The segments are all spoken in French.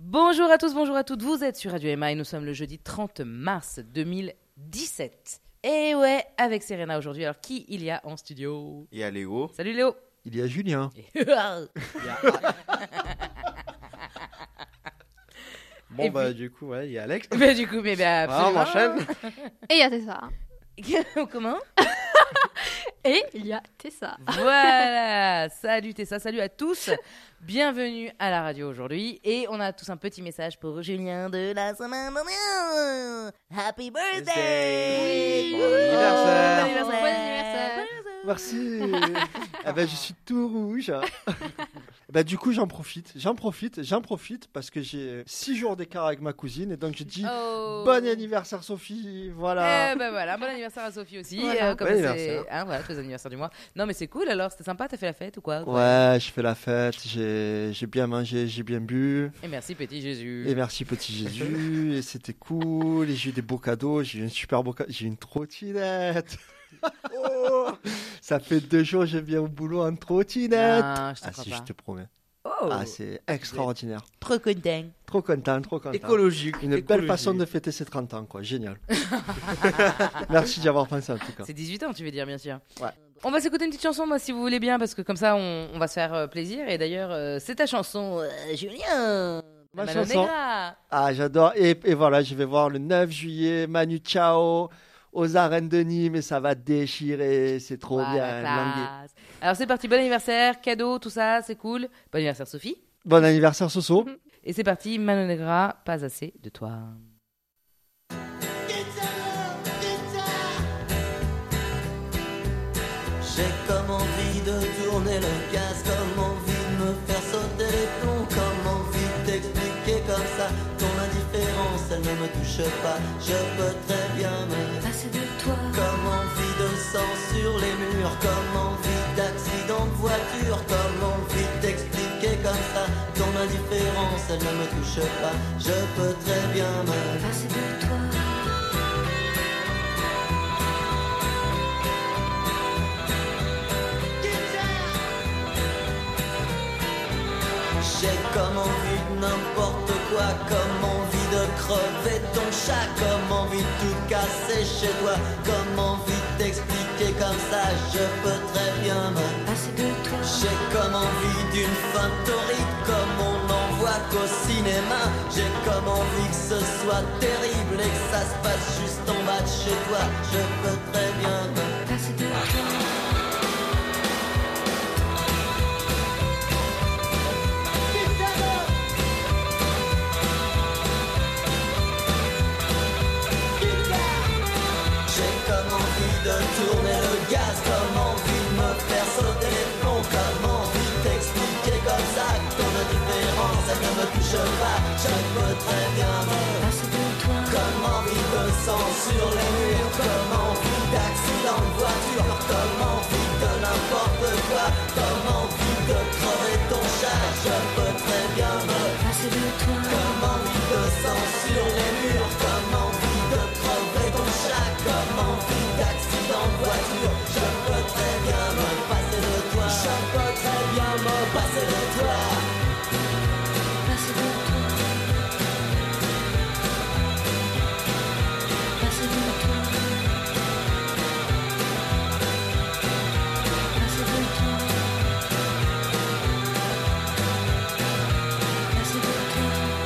Bonjour à tous, bonjour à toutes, vous êtes sur Radio Emma et nous sommes le jeudi 30 mars 2017. Et ouais, avec Serena aujourd'hui. Alors, qui il y a en studio? Il y a Léo. Salut Léo. Il y a Julien. Bon, Et bah, puis- du coup, ouais, il y a Alex. Mais du coup, mais Ah, on absolument. enchaîne. Et il y a Tessa. Comment? Et il y a Tessa. Voilà, salut Tessa, salut à tous. Bienvenue à la radio aujourd'hui. Et on a tous un petit message pour Julien de la semaine dernière. Happy birthday! Bon anniversaire. Bon anniversaire! Bon anniversaire. Merci. Eh ben, je suis tout rouge. Du coup, j'en profite parce que j'ai 6 jours d'écart avec ma cousine et donc je dis Oh. bon anniversaire Sophie. Voilà. Eh ben voilà, bon anniversaire à Sophie aussi. Voilà. Comme Bon c'est anniversaire. voilà, tous les anniversaires du mois. Non mais c'est cool alors, c'était sympa, t'as fait la fête ou quoi? Ouais, je fais la fête, j'ai bien mangé, j'ai bien bu. Et merci petit Jésus. Et merci petit Jésus, et c'était cool, et j'ai eu des beaux cadeaux, j'ai eu un super beau cadeau, j'ai eu une trottinette. Oh, ça fait 2 jours que je viens au boulot en trottinette. Ah, je te Ah crois si, pas. je te promets. Oh, Ah, c'est extraordinaire. trop content. Trop content, trop content. Écologique. Une belle façon de fêter ses 30 ans, quoi. Génial. Merci d'y avoir pensé, en tout cas. C'est 18 ans, tu veux dire, bien sûr. Ouais. On va s'écouter une petite chanson, moi, si vous voulez bien, parce que comme ça, on va se faire plaisir. Et d'ailleurs, c'est ta chanson, Julien. Ma Manon chanson. Negra. Ah, j'adore. Et voilà, je vais voir le 9 juillet Manu Chao aux arènes de Nîmes et ça va déchirer. C'est trop Voilà, bien. Languet. classe. Alors, c'est parti, bon anniversaire, cadeau, tout ça, c'est cool. Bon anniversaire, Sophie. Bon anniversaire, Soso. Et c'est parti, Manon Negra, pas assez de toi. J'ai comme envie de tourner le gaz, comme envie de me faire sauter les plombs, comme envie de t'expliquer comme ça. Ton indifférence, elle ne me touche pas, je peux très bien me Passer de toi. comme envie de sang sur les murs, comme envie d'accident de voiture, comme envie de t'expliquer comme ça. Ton indifférence, elle ne me touche pas, je peux très bien me Passer de toi. J'ai comme envie de n'importe quoi, comme envie de crever ton chat, comme envie de tout casser chez toi, comme envie de t'expliquer comme ça, je peux très bien me Passer de toi. J'ai comme envie d'une fin torride, comme on n'en voit qu'au cinéma. J'ai comme envie que ce soit terrible et que ça se passe juste en bas de chez toi, je peux très bien me Passer de toi. J'ai comme envie de tourner le gaz, comme envie de me faire sauter les plombs, comme envie de t'expliquer comme ça que ton indifférence elle ne me touche pas, je peux très bien me Passer de toi. comme envie de sang sur les murs, comme envie d'accident de voiture, comme envie de n'importe quoi, comme envie de crever ton chat, je peux très bien me Passer de toi. comme envie de sang sur les murs, comme envie de crever ton chat, comme envie d'accident de voiture, je peux très bien me passer de toi, je peux très bien me passer de toi. Passer de toi. Passer de toi. Passer de toi. Passer de toi.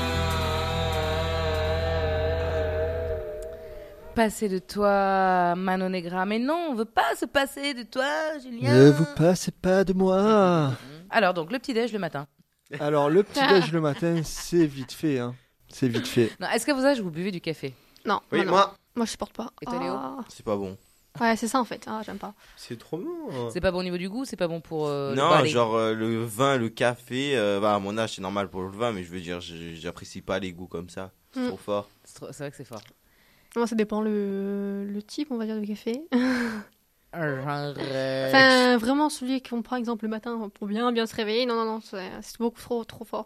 Passer de toi, Manon Negra. Mais non, on veut pas se passer de toi, Julien. Ne vous passez pas de moi. Alors, donc, le petit-déj le matin. Alors, le petit-déj le matin, c'est vite fait. Hein. C'est vite fait. Non, est-ce qu'à vos âges, vous buvez du café? Non, Oui, non. moi, Moi, je supporte pas. Et toi, Léo c'est pas bon. Ouais, c'est ça en fait. Ah, j'aime pas. C'est trop bon. C'est pas bon au niveau du goût, c'est pas bon pour. le Non, balai. genre le vin, le café, à mon âge c'est normal pour le vin, mais je veux dire, j'apprécie pas les goûts comme ça. C'est Mm. trop fort. C'est vrai que c'est fort. Moi, ça dépend le type, on va dire, de café. Genre, Enfin, vraiment celui qu'on prend exemple le matin pour bien se réveiller. Non, c'est beaucoup trop fort.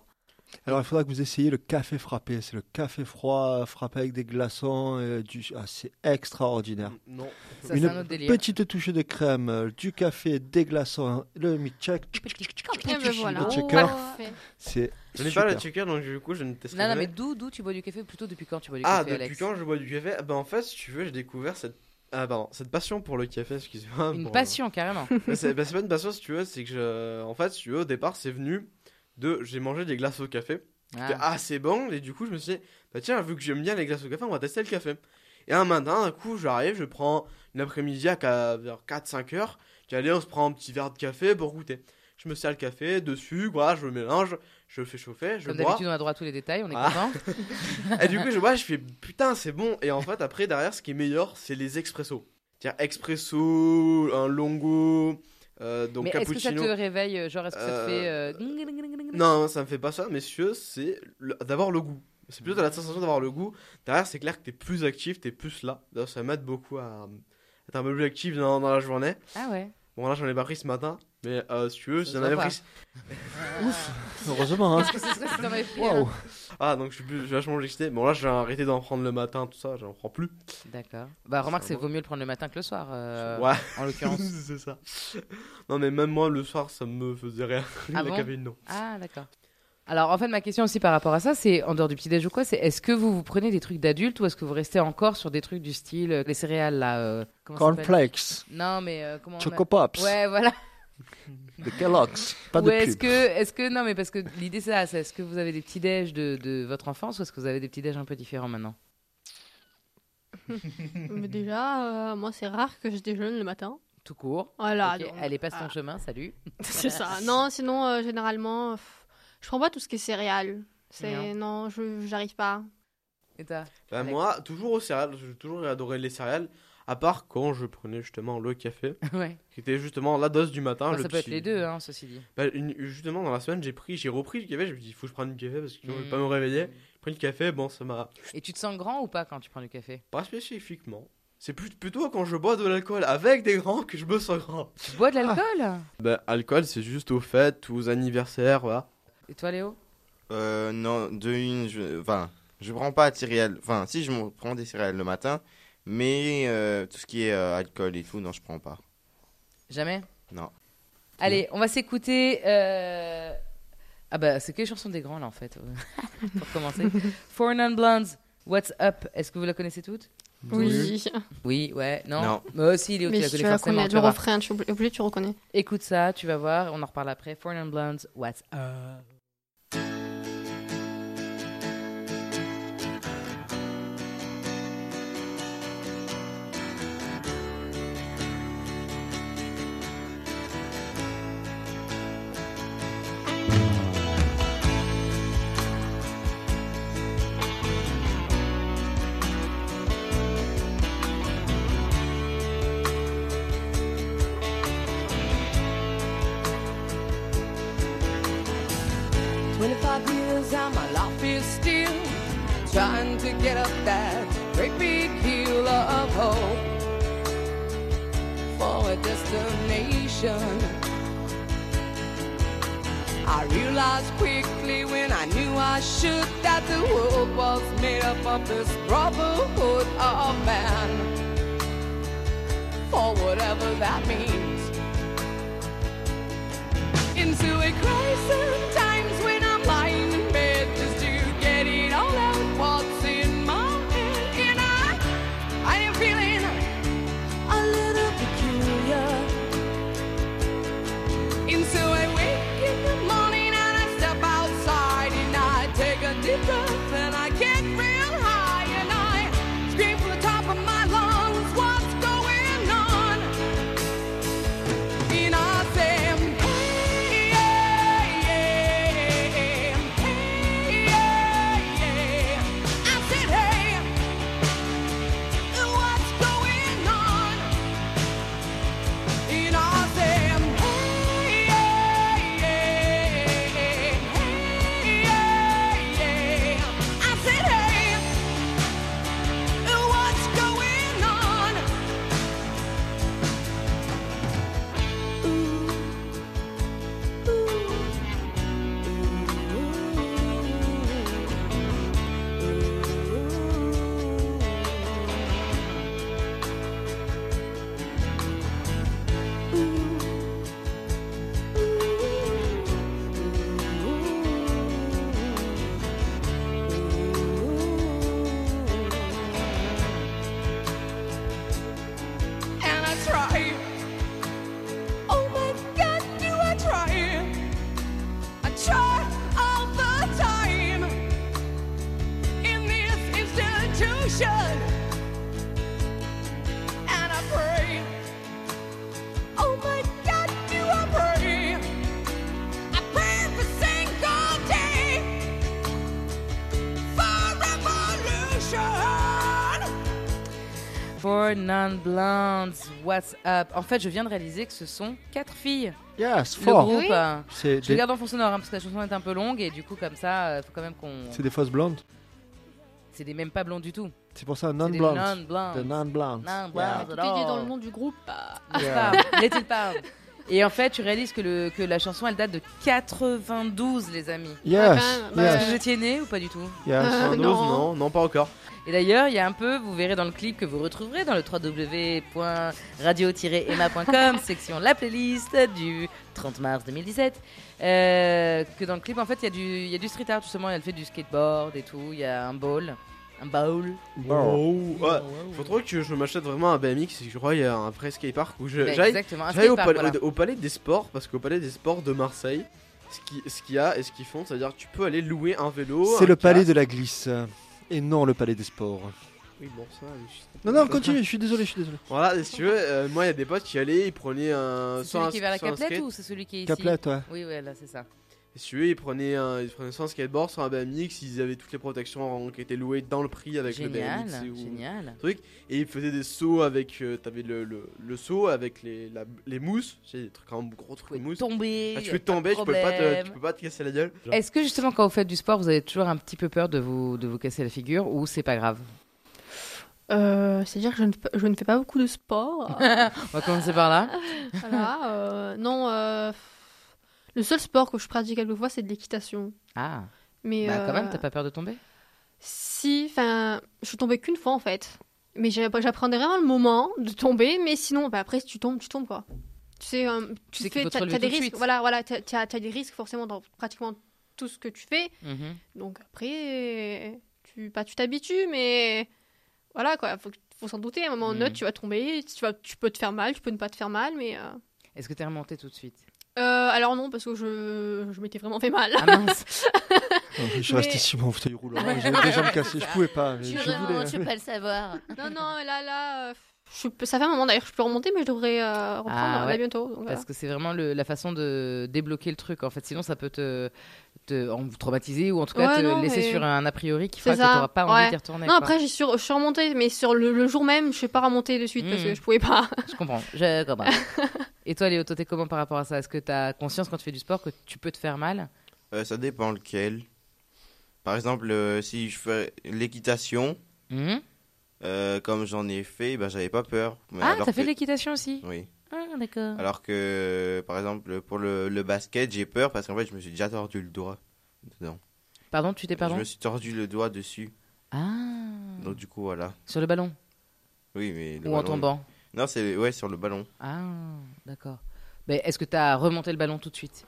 Alors, il faudra que vous essayiez le café frappé. C'est le café froid frappé avec des glaçons. C'est extraordinaire. Non. Ça, c'est un autre délire. Petite touche de crème, du café, des glaçons, le milkshake. Et ben voilà. Le checker. Parfait. C'est Je n'ai super. pas le checker, donc du coup, je ne testerai Non, jamais. mais d'où tu bois du café? Plutôt depuis quand tu bois du Ah, café, depuis Alex? quand je bois du café? Ah, bah, en fait, si tu veux, j'ai découvert cette passion pour le café, excuse-moi. Une pour- passion, carrément. c'est pas une passion, si tu veux, c'est que en fait, si tu veux, au départ, c'est venu de. J'ai mangé des glaces au café. C'était assez bon, et du coup, je me suis dit, bah tiens, vu que j'aime bien les glaces au café, on va tester le café. Et un matin, d'un coup, j'arrive, je prends une après-midi vers 4-5 heures, allez, on se prend un petit verre de café pour goûter. Je me sers le café dessus, voilà, je le mélange, je le fais chauffer, je Comme bois. d'habitude, on a droit à tous les détails, on est Ah. content. Et du coup, je bois, je fais putain, c'est bon. Et en fait, après, derrière, ce qui est meilleur, c'est les expressos. C'est-à-dire expresso, un longo, donc Mais est-ce que ça cappuccino. te réveille? Genre, est-ce que ça te fait. Non, ça me fait pas ça, messieurs, c'est d'avoir le goût. C'est plutôt la sensation d'avoir le goût. Derrière, c'est clair que t'es plus actif, t'es plus là. D'ailleurs, ça m'aide beaucoup à être un peu plus actif dans la journée. Ah ouais. Bon, là, j'en ai pas pris ce matin, mais si tu veux, Ça si j'en se avais voit pris. Heureusement, hein. Qu'est-ce que ce serait si t'en avais pris? Waouh. alors Ah, donc je suis vachement excité. Bon, là, j'ai arrêté d'en prendre le matin, tout ça, j'en prends plus. D'accord. Bah, remarque, Ça c'est va. vaut mieux le prendre le matin que le soir, Ouais. en l'occurrence. C'est ça. Non, mais même moi, le soir, ça me faisait rien. Ah La bon caféine, non. Ah, d'accord. Alors, en fait, ma question aussi par rapport à ça, c'est en dehors du petit-déj ou quoi, c'est est-ce que vous prenez des trucs d'adultes ou est-ce que vous restez encore sur des trucs du style les céréales là comment ça s'appelle Cornflakes, Non, mais comment on a- Choco Pops, Ouais, voilà. de Kellogg's. Pas Ou de est-ce pub. que non, mais parce que l'idée c'est ça, c'est est-ce que vous avez des petits-déj de votre enfance ou est-ce que vous avez des petits-déj un peu différents maintenant? Mais déjà, moi, c'est rare que je déjeune le matin. Tout court. Voilà. Ok, donc, allez, passe ton chemin, salut. C'est ça. Non, sinon, généralement, je prends pas tout ce qui est céréales. Non, j'arrive pas. Et toi? Bah, Alex. moi, toujours aux céréales, j'ai toujours adoré les céréales, à part quand je prenais justement le café, Ouais. qui était justement la dose du matin. Enfin, le ça peut être petit- les deux, hein, ceci dit. Bah, justement, dans la semaine, j'ai repris le café, je me dis, il faut que je prenne du café parce que sinon, je vais pas Mm. me réveiller. J'ai pris le café, bon, ça m'a Et tu te sens grand ou pas quand tu prends du café? pas spécifiquement. C'est plutôt quand je bois de l'alcool avec des grands que je me sens grand. Tu bois de l'alcool? Bah, alcool, c'est juste aux fêtes, aux anniversaires, voilà. Et toi, Léo? Non, je prends pas de céréales. Enfin, si, je me prends des céréales le matin, mais tout ce qui est alcool et tout, non, je prends pas. Jamais? Non. Allez, on va s'écouter. Ah bah, c'est que les chansons des grands là en fait. Pour commencer. Four Non Blondes, What's Up? Est-ce que vous la connaissez toutes? Oui. Oui, ouais, non. Non. Moi aussi, Léo, tu Mais la si connais tu la forcément. connais, tu le vas voir. refrain, tu es obligé, tu reconnais. Écoute ça, tu vas voir. On en reparle après. Four Non Blondes, What's Up? Years and my life is still trying to get up that great big hill of hope for a destination. I realized quickly when I knew I should that the world was made up of this brotherhood of man, for whatever that means. Into a crisis times when I'm lying in bed just to get it all out what's in my head. And I am feeling a little peculiar. And so I wake in the morning and I step outside and I take a deep breath and I get real high and I scream from the top of my lungs, what's going on? And I say, hey, yeah, yeah. Constitution. And I pray, oh my God, do I pray? I pray every single day for revolution. For non-blondes, what's up? En fait, je viens de réaliser que ce sont 4 filles. Yes, Le fort. groupe. Oui. C'est Je le des, garde en fond sonore parce que la chanson est un peu longue et du coup, comme ça, faut quand même qu'on. c'est des fausses blondes. C'est des même pas blonds du tout. C'est pour ça C'est des non-blondes. non-blondes. The non-blondes. Non-blondes. Tout est dit dans le nom du groupe. Yeah. Let it pound. Et en fait, tu réalises que la chanson, elle date de 92, les amis. Yes, Ouais, Est-ce que yes, vous étiez nés ou pas du tout? yes. Non, non, pas encore. Et d'ailleurs, il y a un peu, vous verrez dans le clip que vous retrouverez dans le www.radio-emma.com, section la playlist du 30 mars 2017, que dans le clip, en fait, il y a du street art, justement, elle fait du skateboard et tout, il y a un bowl. Oh, ouais. Faut trop que je m'achète vraiment un BMX. Je crois qu'il y a un vrai skatepark où Bah, j'aille exactement, un au, skatepark, voilà. au Palais des Sports, parce qu'au Palais des Sports de Marseille, ce qu'il y a et ce qu'ils font, c'est-à-dire que tu peux aller louer un vélo. C'est le palais casque. de la glisse. Et non le palais des sports. Oui, bon, ça. Non, continue, je suis désolé. Voilà, et si tu veux, moi il y a des potes qui allaient, ils prenaient un. C'est celui qui est vers la Caplette ou c'est celui qui est ici? Caplette, ouais. Oui, ouais, là, c'est ça. Et si tu veux, ils prenaient soit un skateboard, soit un BMX, ils avaient toutes les protections qui étaient louées dans le prix avec le Génial, BMX. génial. Truc, et ils faisaient des sauts avec. T'avais le saut avec les mousses, tu sais, des trucs en gros trucs de Vous pouvez mousse. tomber, Ah, tu y a peux pas de tomber, tu peux problème. pas te casser la gueule. Genre. Est-ce que justement quand vous faites du sport, vous avez toujours un petit peu peur de vous casser la figure ou c'est pas grave? C'est-à-dire que je ne fais pas beaucoup de sport. On va commencer par là. Voilà. Non, le seul sport que je pratique quelquefois, c'est de l'équitation. Ah, Mais bah quand même, t'as pas peur de tomber? si, enfin, je suis tombée qu'une fois en fait. Mais j'apprenais vraiment le moment de tomber, mais sinon, bah, après, si tu tombes quoi. Tu sais, Tu sais qu'il faut te relever t'as des tout de risques. suite. Voilà, t'as des risques forcément dans pratiquement tout ce que tu fais. Mhm. Donc après, tu t'habitues, mais voilà quoi, faut s'en douter. À un moment ou un autre, tu vas tomber, tu peux te faire mal, tu peux ne pas te faire mal, mais Est-ce que t'es remonté tout de suite? alors non, parce que je m'étais vraiment fait mal. Ah mince. Je suis resté 6 mois en fauteuil roulant. J'ai des jambes cassées, je pouvais pas. Je voulais. pas le savoir. Non, là, ça fait un moment d'ailleurs que je peux remonter, mais je devrais reprendre Ah, ouais. là bientôt. Donc, voilà. Parce que c'est vraiment la façon de débloquer le truc. En fait, sinon ça peut te traumatiser ou en tout cas Ouais, te non, laisser mais- sur un a priori qui fera C'est que ça, t'auras pas envie ouais. d'y retourner. Non, quoi. après, je suis remontée, mais sur le jour même, je suis pas remontée de suite parce que je pouvais pas. Je comprends. Je comprends. Et toi, Léo, toi, t'es comment par rapport à ça? Est-ce que t'as conscience quand tu fais du sport que tu peux te faire mal? Ça dépend lequel. Par exemple, si je fais l'équitation, Mhm. comme j'en ai fait, bah, j'avais pas peur. Mais Ah, alors t'as fait que- de l'équitation aussi? Oui. Ah, d'accord. Alors que, par exemple, pour le basket, j'ai peur parce qu'en fait, je me suis déjà tordu le doigt dedans. Pardon, tu t'es Je pardon? me suis tordu le doigt dessus. Ah, Donc, du coup, voilà. sur le ballon Oui, mais. le ou en ballon- tombant? Non, c'est ouais, sur le ballon. Ah, d'accord. Mais est-ce que t'as remonté le ballon tout de suite?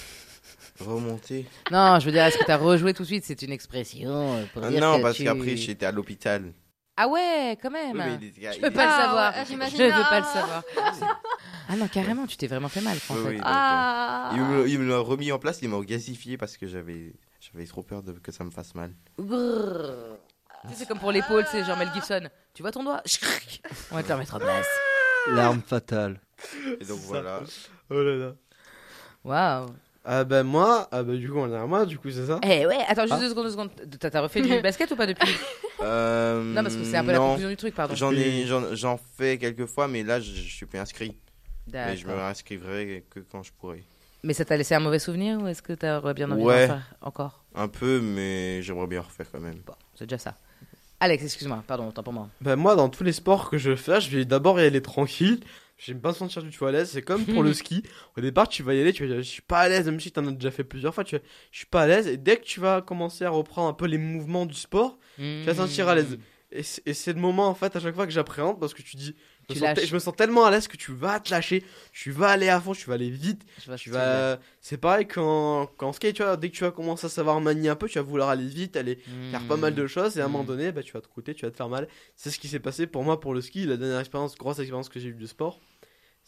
Remonter. Non, je veux dire, est-ce que t'as rejoué tout de suite? C'est une expression pour Ah dire non, que parce tu- qu'après, j'étais à l'hôpital. Ah ouais, quand même. Oui, mais les gars, Je veux pas le Ah, savoir. ouais, j'imagine. Je veux pas le Ah. savoir. Ah non, carrément, tu t'es vraiment fait mal, en Oui, fait. oui, donc, Ah. il me l'a remis en place, il m'a gasifié parce que j'avais trop peur que ça me fasse mal. Brrr. Tu sais, c'est comme pour l'épaule, c'est genre Mel Gibson. Tu vois ton doigt? On va te le remettre en place. L'arme fatale. Et donc voilà. Oh là là. Waouh. Ah bah moi, du coup on est à moi, du coup c'est ça. Eh ouais, attends, juste Ah. 2 secondes. T'as refait du basket ou pas depuis? Non, parce que c'est un peu la non. conclusion du truc, pardon. J'en fais quelques fois, mais là, je suis plus inscrit. Mais je me D'accord. réinscriverai que quand je pourrai. Mais ça t'a laissé un mauvais souvenir ou est-ce que t'aurais bien envie Ouais. d'en faire encore? Un peu, mais j'aimerais bien refaire quand même. Bon, c'est déjà ça. Alex, excuse-moi, pardon, autant pour moi. Bah moi dans tous les sports que je fais, je vais d'abord y aller tranquille. J'aime pas me sentir du tout à l'aise. C'est comme pour le ski. Au départ, tu vas y aller, tu vas dire, je suis pas à l'aise, même si t'en as déjà fait plusieurs fois. Je suis pas à l'aise. Et dès que tu vas commencer à reprendre un peu les mouvements du sport, tu vas te sentir à l'aise. Et c'est le moment en fait à chaque fois que j'appréhende parce que tu dis, Tu lâches. je me sens tellement à l'aise que tu vas te lâcher, tu vas aller à fond, tu vas aller vite. Je vois ce Tu que tu veux dire. vas... C'est pareil quand en skate, tu vois, dès que tu vas commencer à savoir manier un peu, tu vas vouloir aller vite, aller faire pas mal de choses et à un moment donné, bah, tu vas te coûter, tu vas te faire mal. C'est ce qui s'est passé pour moi pour le ski, la dernière expérience, grosse expérience que j'ai eue de sport.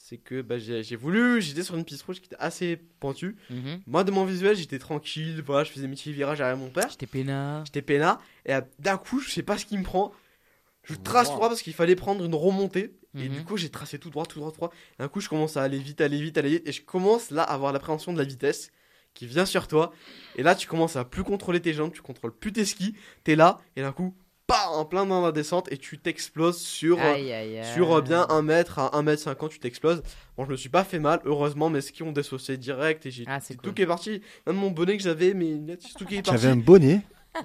c'est que j'étais sur une piste rouge qui était assez pointue. Mhm. Moi, de mon visuel, j'étais tranquille, voilà, je faisais mes petits virages derrière mon père. J'étais peinard. J'étais peinard, et d'un coup, je sais pas ce qui me prend. Je trace droit parce qu'il fallait prendre une remontée. Et Mhm. du coup, j'ai tracé tout droit. Et d'un coup, je commence à aller vite. Et je commence là à avoir l'appréhension de la vitesse qui vient sur toi. Et là, tu commences à plus contrôler tes jambes, tu contrôles plus tes skis. T'es là, et d'un coup, en plein dans la descente, et tu t'exploses sur bien 1 mètre à 1m50, tu t'exploses. Bon, je me suis pas fait mal, heureusement, mes skis ont dissocié direct. Et j'ai c'est tout cool. qui est parti. Même mon bonnet que j'avais, mes lunettes, tout qui est parti. J'avais un bonnet.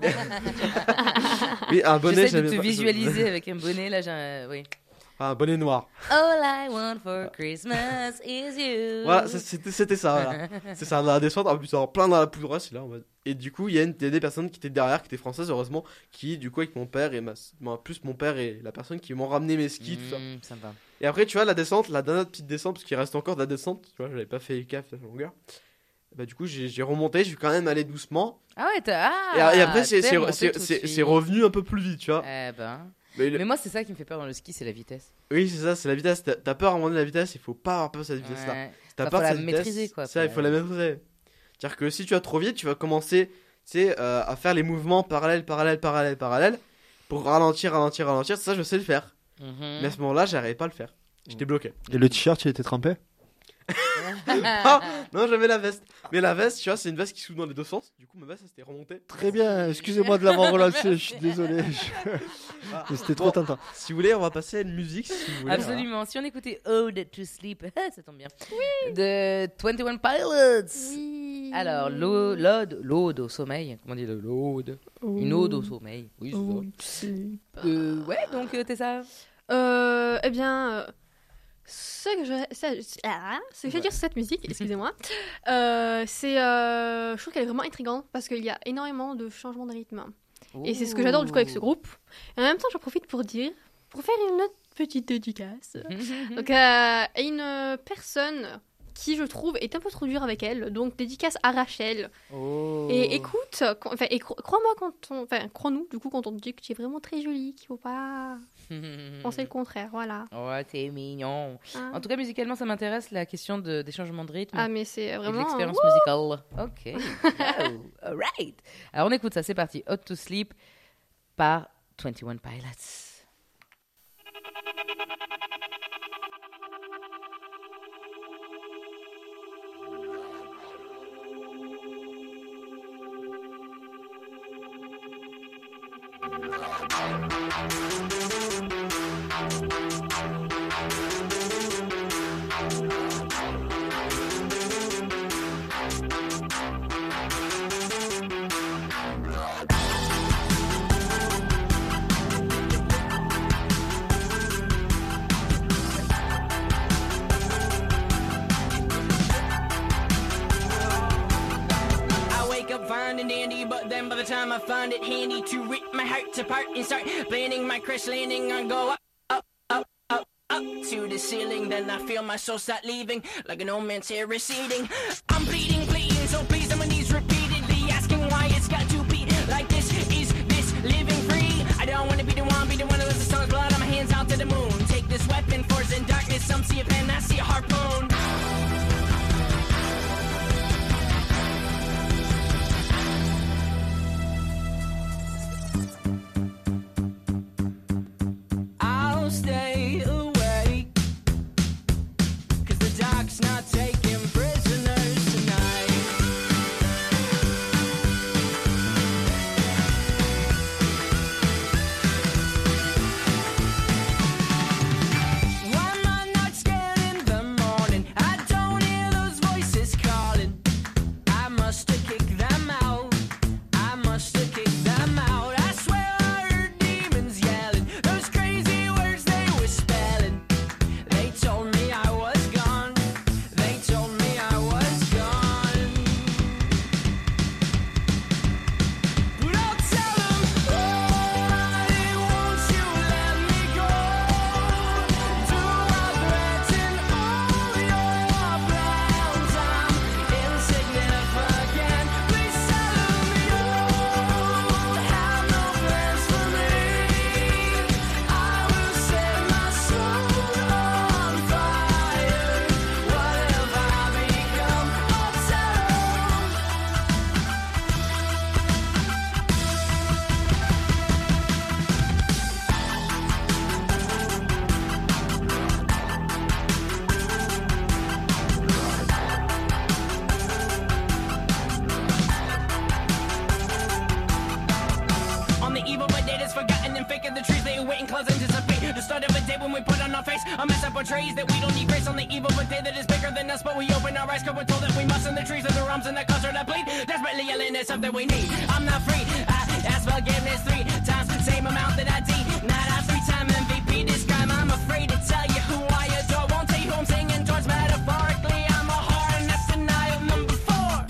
Oui, un bonnet, J'essaie de te pas- visualiser avec un bonnet, là, oui. Un bonnet noir. All I want for Christmas is you. Voilà, c'était ça. Voilà. C'est ça, dans la descente, en plus, plein dans la poudre, c'est là en mode. Et du coup, il y a des personnes qui étaient derrière, qui étaient françaises, heureusement, qui, du coup, avec mon père et plus mon père et la personne qui m'ont ramené mes skis, tout ça. Sympa. Et après, tu vois, la descente, la dernière petite descente, parce qu'il reste encore de la descente, tu vois, j'avais pas fait gaffe à la longueur. Bah, du coup, j'ai remonté, je vais quand même aller doucement. Ah ouais, et après, t'es remonté tout de c'est suite. revenu un peu plus vite, tu vois. Eh ben. Mais Mais moi, c'est ça qui me fait peur dans le ski, c'est la vitesse. oui, c'est ça, c'est la vitesse. T'as peur à un moment donné de la vitesse, il faut pas avoir peur de cette vitesse-là. Ouais. Si t'as Bah, peur faut de la cette vitesse, maîtriser, quoi. Ça, il faut la maîtriser. C'est-à-dire que si tu vas trop vite, tu vas commencer, tu sais, à faire les mouvements parallèles pour ralentir. Ça, je sais le faire. Mhm. Mais à ce moment-là, j'arrivais pas à le faire. J'étais bloqué. Et le t-shirt, il était trempé. Non, j'avais la veste. Mais la veste, tu vois, c'est une veste qui s'ouvre dans les deux sens. Du coup, ma veste, elle s'était remontée. Très bien, excusez-moi de l'avoir relancé, je suis désolé. Mais c'était trop Bon, tentant. Si vous voulez, on va passer à une musique. Si vous voulez, Absolument. Si on écoutait Ode to Sleep, ça tombe bien. De 21 Pilots. Oui. Alors, l'ode au sommeil. Comment on dit l'ode Une ode au sommeil. Oui, c'est ça. Ouais, donc t'es ça. Eh bien, ce que je veux dire sur cette musique, excusez-moi, je trouve qu'elle est vraiment intrigante parce qu'il y a énormément de changements de rythme. Et c'est ce que j'adore du coup avec ce groupe. Et en même temps, j'en profite pour faire une autre petite dédicace. Donc, à une personne qui, je trouve, est un peu trop dure avec elle. Donc, dédicace à Rachel. Et écoute, crois-moi crois-nous, du coup, quand on te dit que tu es vraiment très jolie, qu'il faut pas penser le contraire, voilà. Ouais, t'es mignon. Hein. En tout cas, musicalement, ça m'intéresse la question des changements de rythme. Ah, mais c'est Et de vraiment... l'expérience musicale. Ok. Oh, alright. Alors on écoute ça, c'est parti. Hot to Sleep par 21 Pilots. I wake up fine and dandy, but then by the time I find it handy to rip my heart apart and start planning my crash landing, I go up to the ceiling. Then I feel my soul start leaving like an old man's hair receding. I'm bleeding, so please on my knees repeatedly asking why it's got to be like this. Is this living free? I don't want to be the one who lets the sun's blood on my hands out to the moon. Take this weapon, force in darkness. Some see a pen, I see a harpoon. I'll stay awake, 'cause the dark's not taking prisoners tonight. Why am I not scared in the morning? on the eve of a day that's forgotten and fake of the trees. They wait and close anticipate the start of a day when we put on our face a mess that portrays that we don't need grace on the eve of a day that is bigger than us. But we open our eyes 'cause we're told that we must in the trees of the rums and the culture that bleed. Desperately yelling at something we need. I'm not free. I ask forgiveness 3 times, same amount that I denied. I'm 3-time MVP this time. I'm afraid to tell you who I adore. Won't tell you who I'm singing towards metaphorically. I'm a whore and that's denial number 4.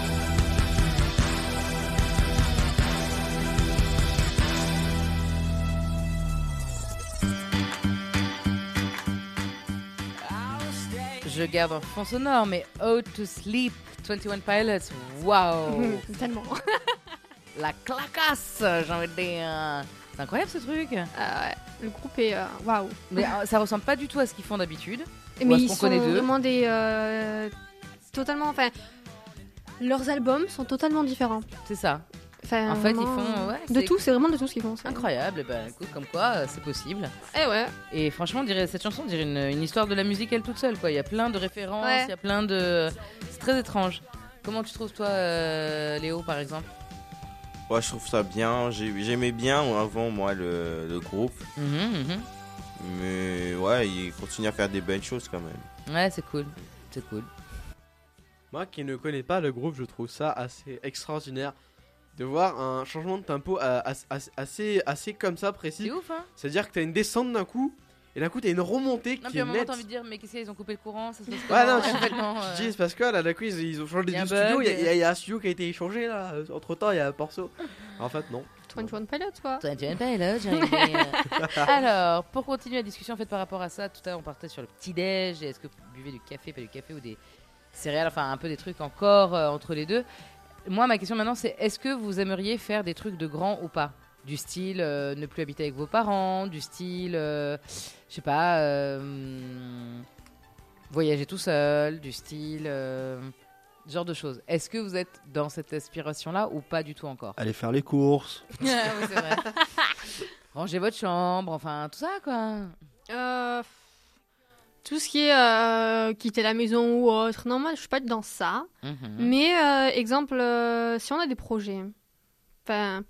Je garde un fond sonore, mais Out to Sleep, 21 Pilots, waouh. Tellement. La clacasse, j'ai envie de dire. C'est incroyable ce truc. Ouais, le groupe est waouh. Mais ça ressemble pas du tout à ce qu'ils font d'habitude. Mais Ou à ce ils qu'on sont connaît d'eux. vraiment des totalement. Enfin, leurs albums sont totalement différents. C'est ça. Enfin, En fait, ils vraiment, font. Ouais, de c'est tout. C'est vraiment de tout ce qu'ils font. c'est- incroyable. Et ben, écoute, comme quoi, c'est possible. Eh ouais. Et franchement, cette chanson, on dirait une histoire de la musique elle toute seule. Quoi. Il y a plein de références, Ouais. il y a plein de. C'est très étrange. Comment tu trouves, toi, Léo, par exemple? Ouais, je trouve ça bien. J'aimais bien avant, moi, le groupe. Mais ouais, il continue à faire des bonnes choses quand même. Ouais, c'est cool. C'est cool. Moi qui ne connais pas le groupe, je trouve ça assez extraordinaire de voir un changement de tempo assez comme ça précis. C'est ouf, hein? C'est-à-dire que t'as une descente d'un coup et d'un coup t'as une remontée Non, qui puis à est un moment, nette. t'as envie de dire, mais qu'est-ce qu'ils ont coupé le courant? Ça se passe Ouais, comment? non, Complètement, Je dis, c'est parce que là, d'un coup, ils ont changé Y a de un studio. bug. Il y a un studio qui a été échangé là. Entre temps, il y a un morceau. En fait, non. 21 Pilots, quoi. 21 Pilots, j'ai envie de dire. Alors, pour continuer la discussion en fait par rapport à ça, tout à l'heure on partait sur le petit-déj. Est-ce que vous buvez du café, pas du café ou des céréales, enfin un peu des trucs encore entre les deux. Moi, ma question maintenant, c'est est-ce que vous aimeriez faire des trucs de grands ou pas? Du style ne plus habiter avec vos parents, du style, je sais pas, voyager tout seul, du style, ce genre de choses. Est-ce que vous êtes dans cette aspiration-là ou pas du tout encore? Aller faire les courses. Oui, c'est vrai. Rangez votre chambre, enfin tout ça quoi. Tout ce qui est quitter la maison ou autre. Non, moi, je suis pas dans ça. Mais, exemple, si on a des projets. Enfin.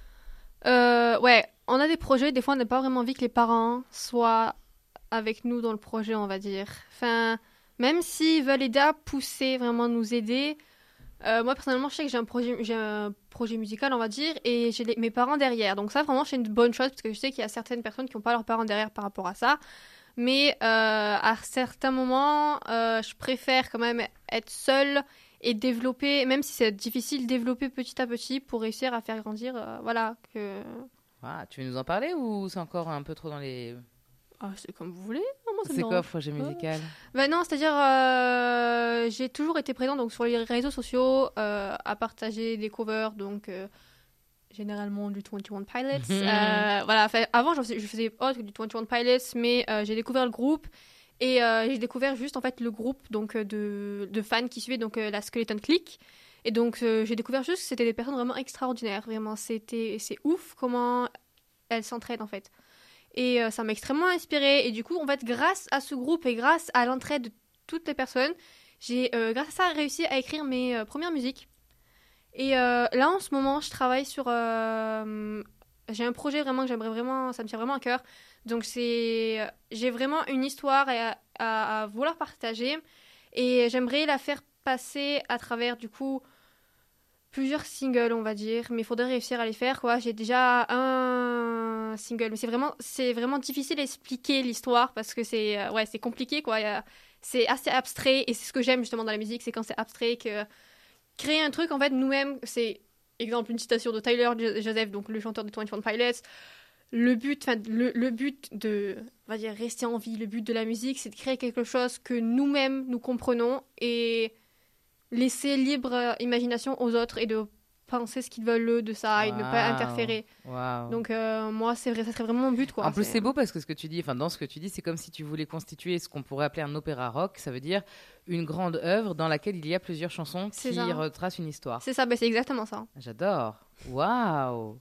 Ouais, on a des projets. Des fois, on n'a pas vraiment envie que les parents soient avec nous dans le projet, on va dire. Enfin, même s'ils veulent aider à pousser, vraiment nous aider. Moi, personnellement, je sais que j'ai un projet musical, on va dire, et j'ai mes parents derrière. Donc ça, vraiment, c'est une bonne chose, parce que je sais qu'il y a certaines personnes qui n'ont pas leurs parents derrière par rapport à ça. Mais à certains moments, je préfère quand même être seule et développer, même si c'est difficile, développer petit à petit pour réussir à faire grandir, voilà. Ah, tu veux nous en parler ou c'est encore un peu trop dans les... Ah, c'est comme vous voulez. Non, moi, ça me C'est quoi, dérange projet pas. musical? Bah non, c'est-à-dire, j'ai toujours été présente donc, sur les réseaux sociaux à partager des covers, donc généralement du 21 Pilots. Voilà, avant, je faisais autre que du 21 Pilots, mais j'ai découvert le groupe et j'ai découvert juste en fait le groupe donc, de fans qui suivaient donc, la Skeleton Clique. Et donc, j'ai découvert juste que c'était des personnes vraiment extraordinaires. Vraiment, c'est ouf comment elles s'entraident en fait. Et ça m'a extrêmement inspirée. Et du coup, en fait, grâce à ce groupe et grâce à l'entraide de toutes les personnes, j'ai, grâce à ça, réussi à écrire mes premières musiques. Et là, en ce moment, je travaille sur... j'ai un projet vraiment que j'aimerais vraiment... Ça me tient vraiment à cœur. Donc, j'ai vraiment une histoire à vouloir partager. Et j'aimerais la faire passer à travers, du coup... plusieurs singles, on va dire, mais il faudrait réussir à les faire, quoi. J'ai déjà un single, mais c'est vraiment difficile à expliquer l'histoire parce que c'est compliqué, quoi. C'est assez abstrait et c'est ce que j'aime justement dans la musique, c'est quand c'est abstrait, que créer un truc, en fait, nous-mêmes, c'est, exemple, une citation de Tyler Joseph, donc le chanteur de 21 Pilots. Le but de, on va dire, rester en vie, le but de la musique, c'est de créer quelque chose que nous-mêmes, nous comprenons et laisser libre imagination aux autres et de penser ce qu'ils veulent eux de ça et de ne pas interférer. Donc moi, ça serait vraiment mon but, quoi. En plus, c'est beau parce que dans ce que tu dis, c'est comme si tu voulais constituer ce qu'on pourrait appeler un opéra rock. Ça veut dire une grande œuvre dans laquelle il y a plusieurs chansons qui retracent une histoire. C'est ça, c'est exactement ça. J'adore. Waouh.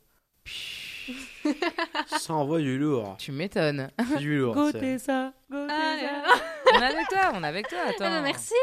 Ça envoie du lourd. Tu m'étonnes. C'est du lourd. Goûtez ça. On est avec toi. Attends. Merci.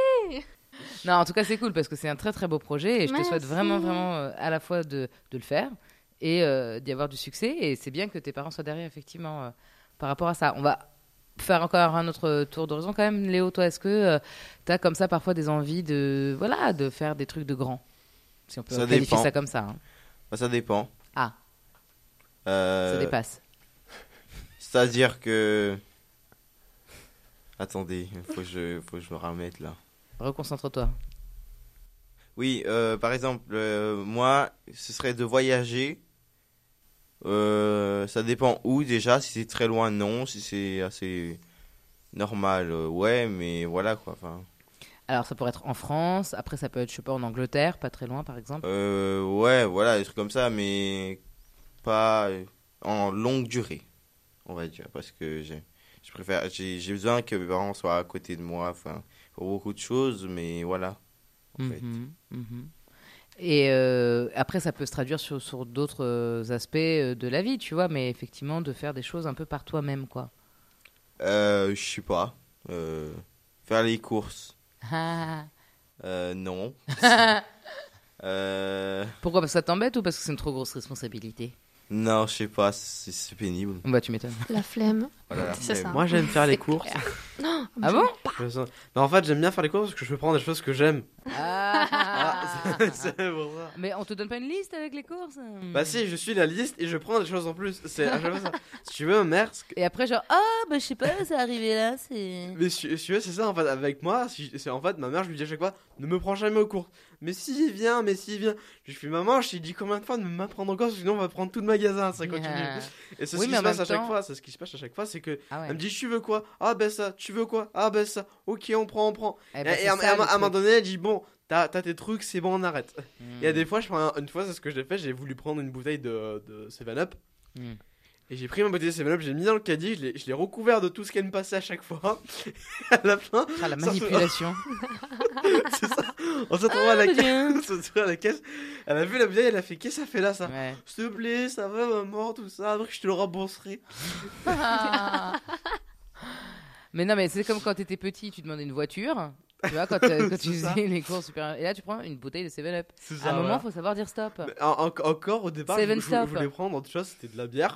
Non, en tout cas, c'est cool parce que c'est un très très beau projet et je te souhaite vraiment, vraiment à la fois de le faire et d'y avoir du succès. Et c'est bien que tes parents soient derrière, effectivement, par rapport à ça. On va faire encore un autre tour d'horizon quand même. Léo, toi, est-ce que tu as comme ça parfois des envies de faire des trucs de grands? Si on peut Ça qualifier dépend. ça comme ça. Hein. Bah, ça dépend. Ah, Euh, ça dépasse. C'est-à-dire que... Attendez, faut que je me remette là. Reconcentre-toi. Oui, par exemple, moi, ce serait de voyager. Ça dépend où déjà. Si c'est très loin, non. Si c'est assez normal, ouais, mais voilà quoi. Enfin, Alors, ça pourrait être en France. Après, ça peut être, je sais pas, en Angleterre, pas très loin, par exemple. ouais, voilà, des trucs comme ça, mais pas en longue durée, on va dire, parce que j'ai besoin que mes parents soient à côté de moi, enfin, pour beaucoup de choses, mais voilà, en fait. Mhm. Et après, ça peut se traduire sur d'autres aspects de la vie, tu vois, mais effectivement, de faire des choses un peu par toi-même, quoi. Je sais pas, faire les courses, Ah. non. Euh, Pourquoi? Parce que ça t'embête ou parce que c'est une trop grosse responsabilité? non, je sais pas, c'est pénible. Bah, tu m'étonnes. La flemme. Voilà, C'est ça. Moi, j'aime faire les C'est courses. Ah bon? Mais en fait, j'aime bien faire les courses parce que je peux prendre des choses que j'aime. Ah. C'est pour ça. Mais on te donne pas une liste avec les courses? Bah si, je suis la liste et je prends des choses en plus. C'est à chaque fois ça. Si tu veux, ma mère... Et après, genre, bah, je sais pas, c'est arrivé là, c'est. Mais si tu veux, c'est ça en fait, avec moi, c'est en fait, ma mère, je lui dis à chaque fois, ne me prends jamais aux courses. Mais si, viens, mais si, viens. Je fais, maman, je t'ai dit combien de fois de me prendre aux courses, sinon on va prendre tout le magasin, ça continue. Et c'est Oui, ce mais qui en se passe même à chaque temps- fois, c'est ce qui se passe à chaque fois, c'est que Ah ouais. elle me dit, tu veux quoi? Ah ben ça, tu veux quoi? Ah ben ça, ok, on prend. Eh ben, Et c'est à ça, le un moment truc. donné, elle dit, bon, t'as tes trucs, c'est bon, on arrête. Mm. Il y a des fois, une fois, c'est ce que j'ai fait, j'ai voulu prendre une bouteille de 7-Up. Mm. Et j'ai pris ma bouteille de 7-Up, j'ai mis dans le caddie, je l'ai recouvert de tout ce qu'elle me passait à chaque fois. À la fin, Ah, la ça se- manipulation. c'est ça. On s'est retrouvé à la bah, caisse. tiens. On s'est retrouvé à la caisse. Elle a vu la bouteille, elle a fait, qu'est-ce que ça fait là, ça? Ouais. S'il te plaît, ça va, maman, tout ça, après je te le rembourserai. Mais non, mais c'est comme quand t'étais petit, tu demandais une voiture. Tu vois, quand tu C'est ça. faisais les courses super. Et là, tu prends une bouteille de 7-Up. C'est À ça, un moment, voilà. faut savoir dire stop. Mais encore au départ, Seven je Stop. voulais prendre autre chose, c'était de la bière,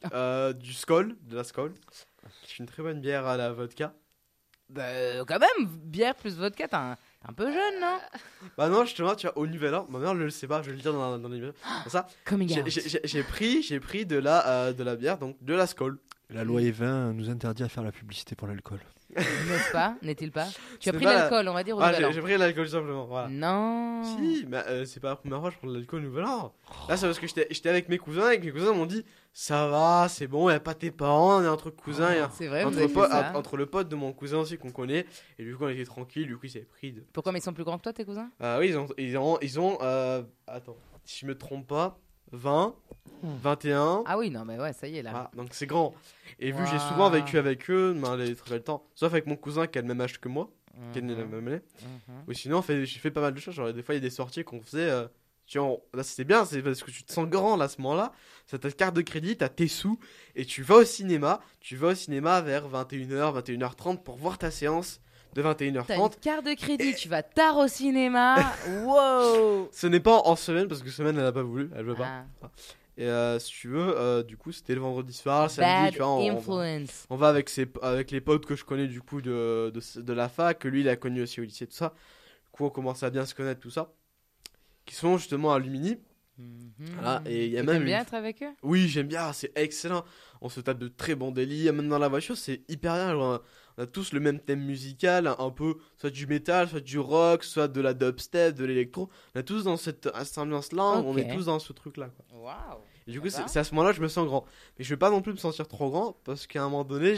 du Skol, de la Skol. C'est une très bonne bière à la vodka. Bah, quand même, bière plus vodka, t'es un peu jeune, non? Bah non, justement, tu vois, au Nouvel An, ma mère ne le sait pas, je vais le dire dans les comme ça. Coming out. J'ai pris de la bière, donc de la Skol. La loi E20 nous interdit à faire la publicité pour l'alcool. N'est-ce pas? N'est-il pas? Tu as Ce pris n'est pas l'alcool, on va dire, au Ah, nouvel an. j'ai pris l'alcool simplement, voilà. Non. Si, mais c'est pas la première fois que je prends de l'alcool au Nouvel An. Là, c'est parce que j'étais avec mes cousins, et que mes cousins m'ont dit, ça va, c'est bon, y a pas tes parents, on est entre cousins, et C'est vrai, vous entre, avez fait ça. entre le pote de mon cousin aussi qu'on connaît, et du coup on était tranquille, du coup il s'est pris de... Pourquoi? Mais ils sont plus grands que toi, tes cousins? Oui, ils ont attends, si je me trompe pas, 20, 21, Ah oui, non, mais ouais, ça y est, là. voilà, donc c'est grand. Et vu que j'ai Waouh. souvent vécu avec eux, ben, les très bel temps, sauf avec mon cousin qui a le même âge que moi, qui est né la Mhm, même année, mhm. ou sinon j'ai fait pas mal de choses, genre des fois il y a des sorties qu'on faisait... tu vois, là c'était bien, c'est parce que tu te sens grand là, à ce moment-là. C'est ta carte de crédit, t'as tes sous et tu vas au cinéma. Tu vas au cinéma vers 21h, 21h30 pour voir ta séance de T'as 21h30. une carte de crédit, tu vas tard au cinéma. Wow. Ce n'est pas en semaine parce que semaine elle a pas voulu, elle veut pas. Ah, Et si tu veux, du coup c'était le vendredi soir, samedi, bad tu vois, influence. on va avec les potes que je connais du coup de la fac, que lui il a connu aussi au lycée, tout ça. Du coup on commence à bien se connaître, tout ça. Qui sont justement à Lumini. Mhm. Voilà, et il y a Et même t'aimes une- bien être avec eux? Oui, j'aime bien, c'est excellent. On se tape de très bons délires, même dans la voiture, c'est hyper bien. Genre, on a tous le même thème musical, un peu soit du métal, soit du rock, soit de la dubstep, de l'électro. On est tous dans cette ambiance-là, on Ok. est tous dans ce truc-là. Quoi. Waouh. Et du coup, Ça va. c'est à ce moment-là que je me sens grand. Mais je vais pas non plus me sentir trop grand, parce qu'à un moment donné,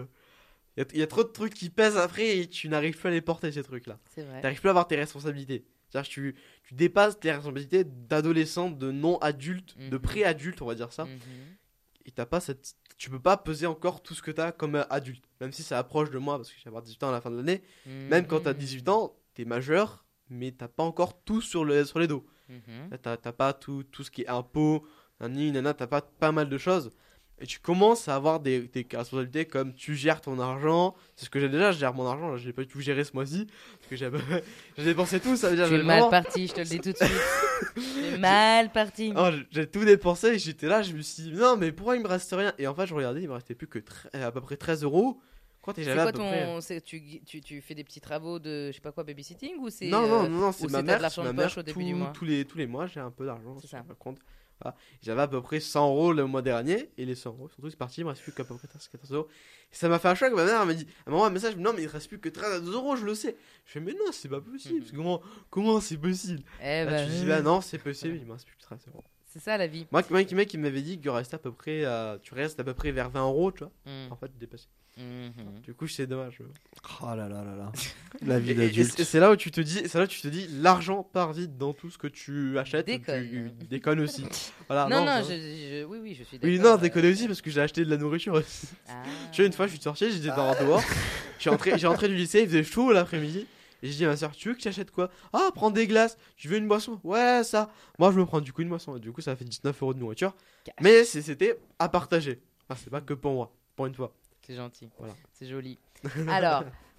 il y a trop de trucs qui pèsent après et tu n'arrives plus à les porter, ces trucs-là. C'est vrai. T'arrives plus à avoir tes responsabilités. C'est-à-dire que tu dépasses tes responsabilités d'adolescent, de non-adulte, de Mhm. pré-adulte, on va dire ça. Mhm. Et t'as pas tu peux pas peser encore tout ce que t'as comme adulte. Même si ça approche de moi, parce que je vais avoir 18 ans à la fin de l'année. Même quand t'as Mhm. 18 ans, t'es majeur, mais t'as pas encore tout sur les dos. Mhm. Là, t'as pas tout ce qui est impôt, nana, t'as pas mal de choses. et tu commences à avoir des responsabilités comme tu gères ton argent. C'est ce que j'ai déjà, je gère mon argent, là, je l'ai pas du tout géré ce mois-ci. Parce que j'ai dépensé tout, ça veut dire Tu es mal parti, je te le dis tout de suite. Tu es mal parti. Oh, j'ai tout dépensé et j'étais là, je me suis dit, non, mais pourquoi il me reste rien? Et en fait, je regardais, il me restait plus que à peu près 13 euros. Quand C'est j'avais à quoi peu près. tu fais des petits travaux de, je sais pas quoi, babysitting ou c'est. Non, c'est ou ma c'est mère. de l'argent de poche au début du mois. Tous les mois, j'ai un peu d'argent. C'est ça. sur mon compte. Voilà. J'avais à peu près 100 euros le mois dernier. Et les 100 euros, surtout, c'est parti. Il me reste plus qu'à peu près 14 euros. Et ça m'a fait un choc. Ma mère elle m'a dit, elle m'envoie un message. Non, mais il reste plus que 13 euros, je le sais. Je fais, mais non, c'est pas possible. Parce que comment c'est possible? Eh Là, ben, tu dis, bah non, c'est possible. Il me reste plus que 13 euros. c'est ça la vie. Moi, un mec qui m'avait dit que restait à peu près, tu restes à peu près vers 20 euros, tu vois. Mm. En fait, dépassé. Mhm. Du coup, c'est dommage. Oh là là là là. La vie Et d'adulte. c'est là où tu te dis, l'argent part vite dans tout ce que tu achètes. Déconne. Tu déconnes aussi. Voilà, Non, ça- oui, je suis Oui, d'accord. non, déconner aussi parce que j'ai acheté de la nourriture aussi. Ah. Tu vois, une fois, je suis sorti, j'étais dehors. J'ai rentré du lycée, il faisait chaud l'après-midi. Et j'ai dit à ma soeur, tu veux que j'achète quoi? Ah, prends des glaces. Tu veux une boisson? Ouais, ça. Moi, je me prends du coup une boisson. Du coup, ça fait 19 euros de nourriture. Cash. Mais c'était à partager. Enfin, c'est pas que pour moi, pour une fois. C'est gentil. Voilà. C'est joli. Alors,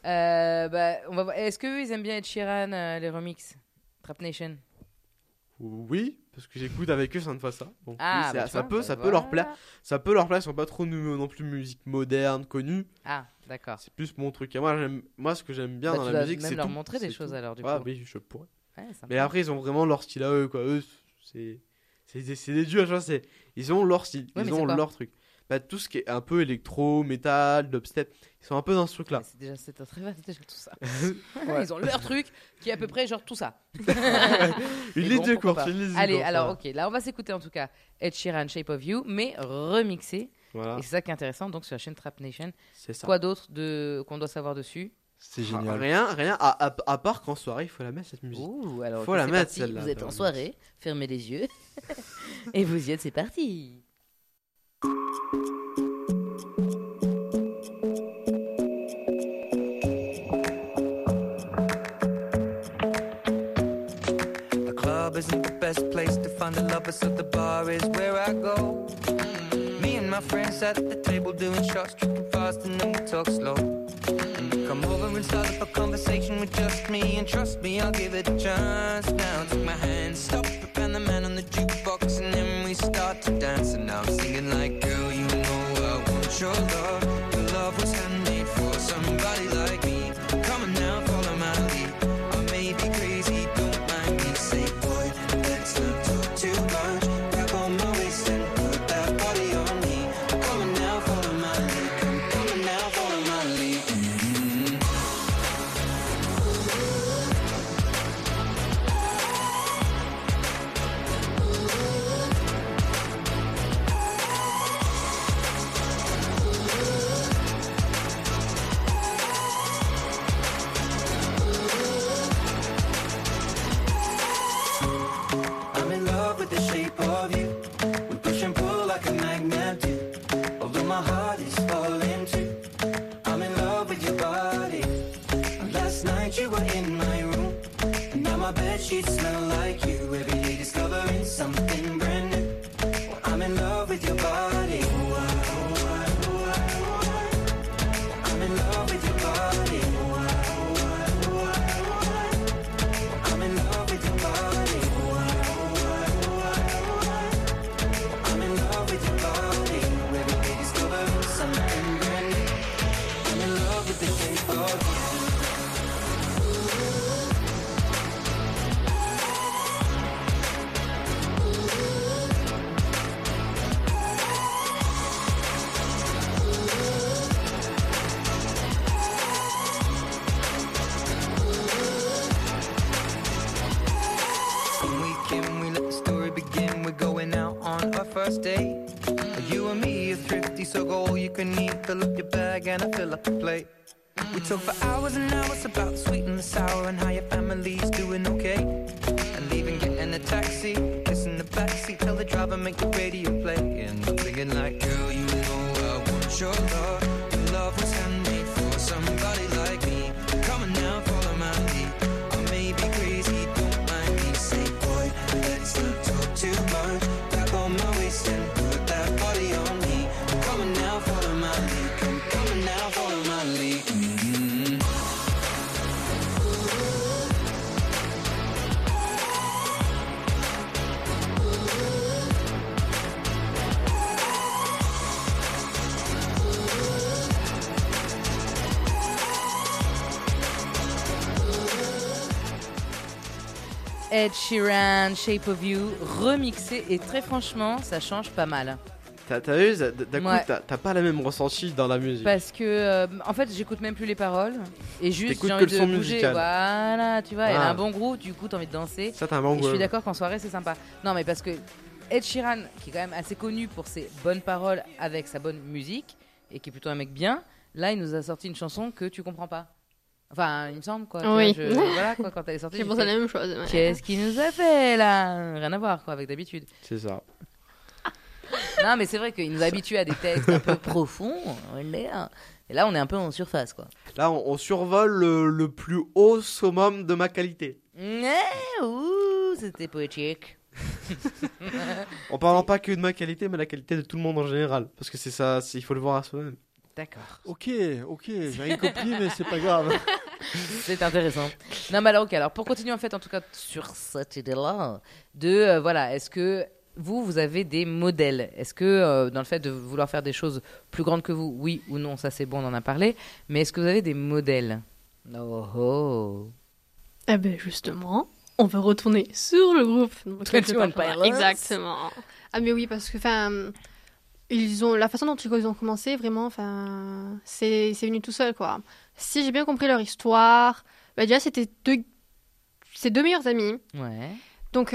on va voir. Est-ce qu'eux, ils aiment bien Ed Sheeran, les remixes Trap Nation? Oui, parce que j'écoute avec eux 5 fois ça. Donc, oui, bah, tu ça vois, peut bah, leur plaire. voilà. Ça peut leur plaire, ils sont pas trop non plus musique moderne, connue. Ah, d'accord. C'est plus mon truc. Et moi, ce que j'aime bien Bah, dans tu la vas musique, même c'est leur tout. montrer des C'est choses tout. alors, du Ouais, coup. oui, je pourrais. Ouais, sympa. Mais après, ils ont vraiment leur style à eux, quoi. Eux, c'est des dieux, tu vois. Ils ont leur style, Ouais, ils mais ont c'est quoi leur truc. Bah, tout ce qui est un peu électro, métal, dubstep, ils sont un peu dans ce truc-là. C'est très vaste déjà tout ça. Ouais. Ils ont leur truc qui est à peu près genre tout ça. Une Mais liste bon, de pourquoi course, pas. une liste de Allez, course, alors voilà. ok, là on va s'écouter en tout cas Ed Sheeran, Shape of You, mais remixé. Voilà, Et c'est ça qui est intéressant, donc sur la chaîne Trap Nation. c'est ça. Quoi d'autre qu'on doit savoir dessus? C'est Ah, génial. rien, à part qu'en soirée, il faut la mettre cette musique. Ouh, alors Faut ok, la c'est mettre, parti. celle-là, Vous êtes dans en la soirée, fermez les yeux. Et vous y êtes, c'est parti. The club isn't the best place to find the lovers, so the bar is where I go. Me and my friends at the table doing shots, tripping fast, and then we talk slow. Come over and start up a conversation with just me, and trust me, I'll give it a chance. Now take my hand, stop it, and the man on the jukebox, and then we start to dance. And now I'm singing like, girl, you know I want your love. Your love was handmade for somebody like me. Come on now, follow my lead. I may be crazy, don't mind me. Say, boy, let's not talk too much. Grab on my waist and put that body on me. Come on now, follow my lead. Come on now, follow my lead. I'm in love with the shape of you. We push and pull like a magnet do. Although my heart is falling too. I'm in love with your body. Last night you were in my room. And now my bedsheets smell like you. Every day discovering something brand new. I'm in love with your body. I'm in love with your body. I'm in love with your body. I'm in love with your body. Every day discovering something brand new. I'm in love with the shape of you. Some weekend we let the story begin. We're going out on our first date. You and me are thrifty, so go all you can eat. Fill up your bag and I fill up the plate. We talk for hours and hours about the sweet and the sour and how your family's doing okay. And leaving, getting a taxi, kissing the backseat, tell the driver make the radio play. And I'm thinking like, girl, you know I want your love. Your love was handmade for somebody like me. Come on now, follow my lead. I may be crazy, don't mind me. Say, boy, let's not talk too much. Back on my waist and put that body on me. Ed Sheeran, Shape of You, remixé et très franchement, ça change pas mal. T'as vu, d'un coup, Ouais. t'as pas la même ressenti dans la musique. Parce que, en fait, j'écoute même plus les paroles et juste T'écoutes j'ai que envie le de son bouger. musical. Voilà, tu vois, elle a Ah. un bon groove, du coup, t'as envie de danser. Ça, t'as un bon Et je suis goût. d'accord qu'en soirée, c'est sympa. Non, mais parce que Ed Sheeran, qui est quand même assez connu pour ses bonnes paroles avec sa bonne musique et qui est plutôt un mec bien, là, il nous a sorti une chanson que tu comprends pas. Enfin, il me semble, quoi. Tu Oui. vois, voilà, quoi, quand elle est sortie. J'ai j'ai pensé à fait, la même chose. ouais. Qu'est-ce qu'il nous a fait là? Rien à voir, quoi, avec d'habitude. C'est ça. Non, mais c'est vrai qu'il nous a habitués à des textes un peu profonds. Et là, on est un peu en surface, quoi. Là, on survole le plus haut summum de ma qualité. Ouh, c'était poétique. En parlant pas que de ma qualité, mais la qualité de tout le monde en général. Parce que c'est ça, il faut le voir à soi-même. D'accord. Ok, j'ai rien compris, mais c'est pas grave. C'est intéressant. Non, mais alors, ok. Alors, pour continuer, en fait, en tout cas, sur cette idée-là, de, voilà, est-ce que vous avez des modèles? Est-ce que, dans le fait de vouloir faire des choses plus grandes que vous, oui ou non, ça c'est bon, on en a parlé, mais est-ce que vous avez des modèles? Oh, oh. Eh ben justement, on va retourner sur le groupe. auquel je 21 parle. Pilots. Exactement. Ah mais oui, parce que ils ont la façon dont ils ont commencé vraiment, c'est venu tout seul quoi. Si j'ai bien compris leur histoire, bah déjà c'était ses deux meilleurs amis. Ouais. Donc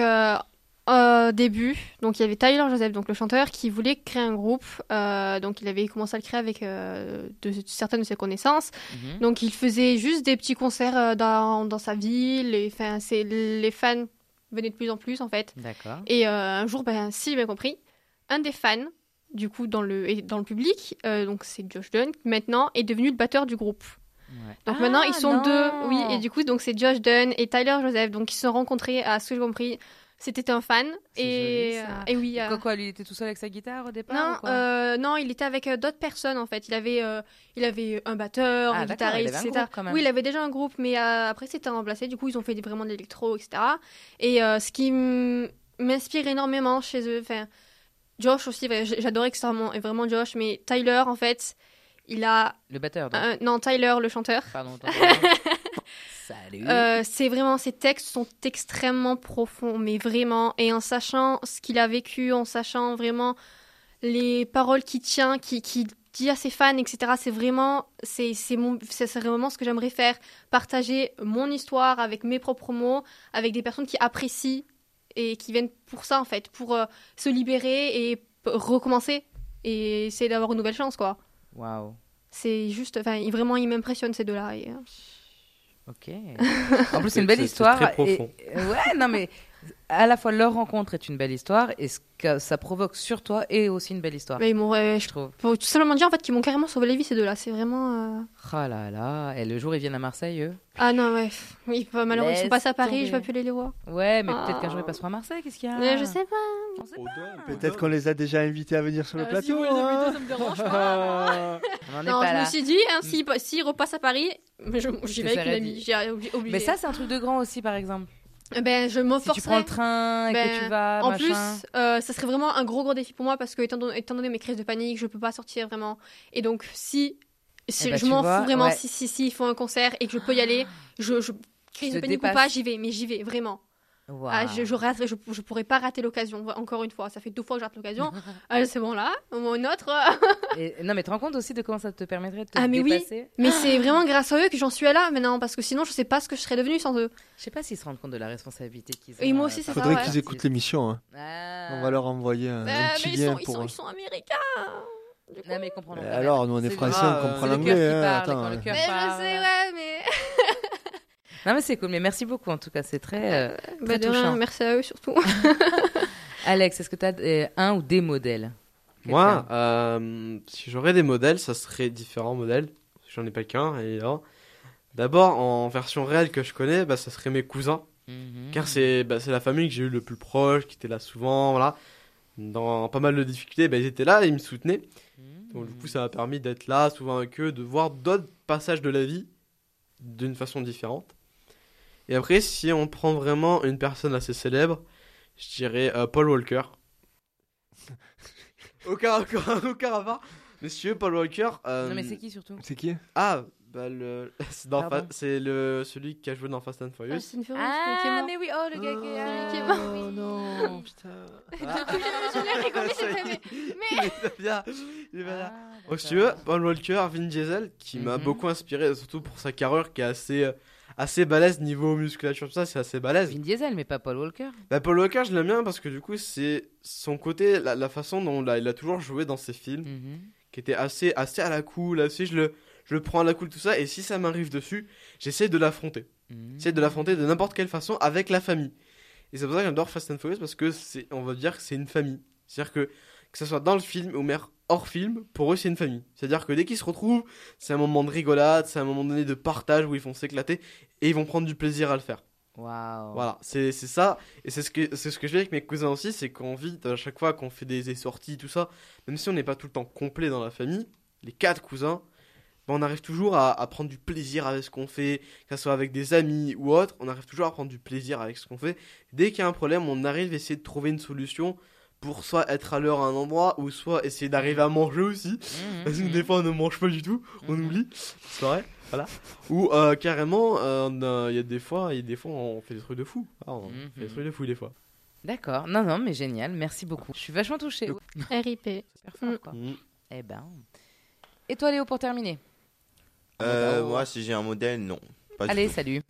début, donc il y avait Tyler Joseph, donc le chanteur, qui voulait créer un groupe. Donc il avait commencé à le créer avec certaines de ses connaissances. Mhm. Donc il faisait juste des petits concerts dans sa ville. Et, les fans venaient de plus en plus en fait. D'accord. Et un jour, si j'ai bien compris, un des fans, du coup dans le public, donc c'est Josh Dunn, maintenant est devenu le batteur du groupe. Ouais. Donc maintenant ils sont non. deux, oui, et du coup donc c'est Josh Dunn et Tyler Joseph, donc ils se sont rencontrés à ce que j'ai compris. C'était un fan C'est et joli, ça. et oui. Quoi, lui, il était tout seul avec sa guitare au départ Non, ou quoi non, il était avec d'autres personnes en fait. Il avait un batteur, Ah, un d'accord, il guitariste, avait un etc. groupe, quand même. Oui, il avait déjà un groupe, mais après c'était remplacé. Du coup, ils ont fait vraiment de l'électro, etc. Et ce qui m'inspire énormément chez eux, Josh aussi, j'adorais extrêmement, vraiment Josh, mais Tyler en fait, il a Le batteur, donc. non, Tyler le chanteur. Pardon. Salut. C'est vraiment, ses textes sont extrêmement profonds, mais vraiment, et en sachant ce qu'il a vécu, en sachant vraiment les paroles qu'il tient, qu'il dit à ses fans, etc. C'est vraiment ce que j'aimerais faire, partager mon histoire avec mes propres mots, avec des personnes qui apprécient et qui viennent pour ça en fait, pour se libérer et recommencer et essayer d'avoir une nouvelle chance quoi. Waouh. C'est juste, vraiment, ils m'impressionnent ces deux-là. Et, Ok. En plus, c'est une belle histoire. très profond. Ouais, non, mais à la fois leur rencontre est une belle histoire et ce que ça provoque sur toi est aussi une belle histoire. mais ils m'ont, Je trouve. faut tout simplement dire en fait qu'ils m'ont carrément sauvé la vie ces deux-là. C'est vraiment. Oh là là. Et le jour ils viennent à Marseille, eux. Ah non ouais. Oui, malheureusement ils sont Laisse passés à Paris, tomber. je vais plus les voir. Ouais, mais Ah. peut-être qu'un jour ils passeront à Marseille. Qu'est-ce qu'il y a Mais je sais pas. On sait pas. Peut-être qu'on les a déjà invités à venir sur le plateau. Hein. ça me dérange pas. On en est Non, pas je là. me suis dit, s'ils repassent à Paris, j'y vais avec une serait amie. dit. J'ai obligé. Mais ça, c'est un truc de grand aussi, par exemple. je me Si tu prends le train et que tu vas, en machin. plus, ça serait vraiment un gros défi pour moi parce que étant donné mes crises de panique, je peux pas sortir vraiment. Et donc si ben, je tu m'en vois, fous vraiment ouais. si ils font un concert et que je peux y aller, je crise te de panique dépasses. ou pas, j'y vais vraiment. Waouh. Ah, je pourrais pas rater l'occasion. Encore une fois, ça fait 2 fois que je rate l'occasion. C'est bon là, une autre. Non, mais tu te rends compte aussi de comment ça te permettrait de te Ah, mais oui. dépasser. Mais c'est vraiment grâce à eux que j'en suis là maintenant parce que sinon je sais pas ce que je serais devenue sans eux. Je sais pas s'ils se rendent compte de la responsabilité qu'ils ont. Et moi aussi, c'est ça, Faudrait ouais. qu'ils écoutent l'émission. Hein. Ah. On va leur envoyer un petit mais lien ils pour. sont américains. Du coup. Non, mais ils comprendront. Alors, nous on est C'est français, vrai. on comprend C'est le cœur l'anglais. qui Hein. parle, et Attends. quand le cœur Mais parle. je sais, ouais, mais. Non, mais c'est cool. Mais merci beaucoup en tout cas. C'est très, très De rien, touchant. merci à eux surtout. Alex, est-ce que tu as un ou des modèles? Moi, si j'aurais des modèles, ça serait différents modèles. J'en ai pas qu'un, évidemment. D'abord, en version réelle que je connais, ça serait mes cousins. Mhm. Car c'est la famille que j'ai eu le plus proche, qui était là souvent, voilà. Dans pas mal de difficultés, ils étaient là et ils me soutenaient. Donc du coup, ça m'a permis d'être là, souvent avec eux, de voir d'autres passages de la vie d'une façon différente. Et après, si on prend vraiment une personne assez célèbre, je dirais Paul Walker. aucun rapport. Monsieur Paul Walker. Non, mais c'est qui surtout? C'est qui? Ah, Bah, Pardon. c'est celui qui a joué dans Fast and Furious. C'est une furieuse qui est mort. mais oui, oh, le gars Celui qui est mort. Oh non, putain. Je l'ai rigolé, Il est bien. Il est bien là. Ah, Donc, si tu veux, Paul Walker, Vin Diesel, qui m'a Mhm. beaucoup inspiré, surtout pour sa carrure qui est assez balèze niveau musculature, tout ça, c'est assez balèze. Vin Diesel, mais pas Paul Walker. Bah, Paul Walker, je l'aime bien parce que du coup, c'est son côté, la façon dont il a toujours joué dans ses films, Mhm. qui était assez à la cool, assez, je le prends à la cool, tout ça, et si ça m'arrive dessus, j'essaie de l'affronter. Mhm. J'essaie de l'affronter de n'importe quelle façon avec la famille. Et c'est pour ça que j'adore Fast and Furious parce que on va dire que c'est une famille. C'est-à-dire que ce soit dans le film ou même hors film, pour eux c'est une famille. C'est-à-dire que dès qu'ils se retrouvent, c'est un moment de rigolade, c'est un moment donné de partage où ils vont s'éclater et ils vont prendre du plaisir à le faire. Waouh. Voilà, c'est ça. Et c'est ce que je fais avec mes cousins aussi, c'est qu'on vit à chaque fois qu'on fait des sorties, tout ça, même si on n'est pas tout le temps complet dans la famille, les 4 cousins, ben on arrive toujours à prendre du plaisir avec ce qu'on fait, que ce soit avec des amis ou autre, on arrive toujours à prendre du plaisir avec ce qu'on fait. Dès qu'il y a un problème, on arrive à essayer de trouver une solution pour soit être à l'heure à un endroit ou soit essayer d'arriver à manger aussi. Mhm. Parce que des fois on ne mange pas du tout, on Mhm. oublie, c'est vrai, voilà. Ou carrément, il y a des fois on fait des trucs de fou. Ah, on Mhm. fait des trucs de fou des fois. D'accord. Non, mais génial. Merci beaucoup. Je suis vachement touchée. RIP. Super fort, quoi. Mm. Eh ben. Et toi, Léo, pour terminer? Moi, si j'ai un modèle, non. Pas du Allez, tout. salut.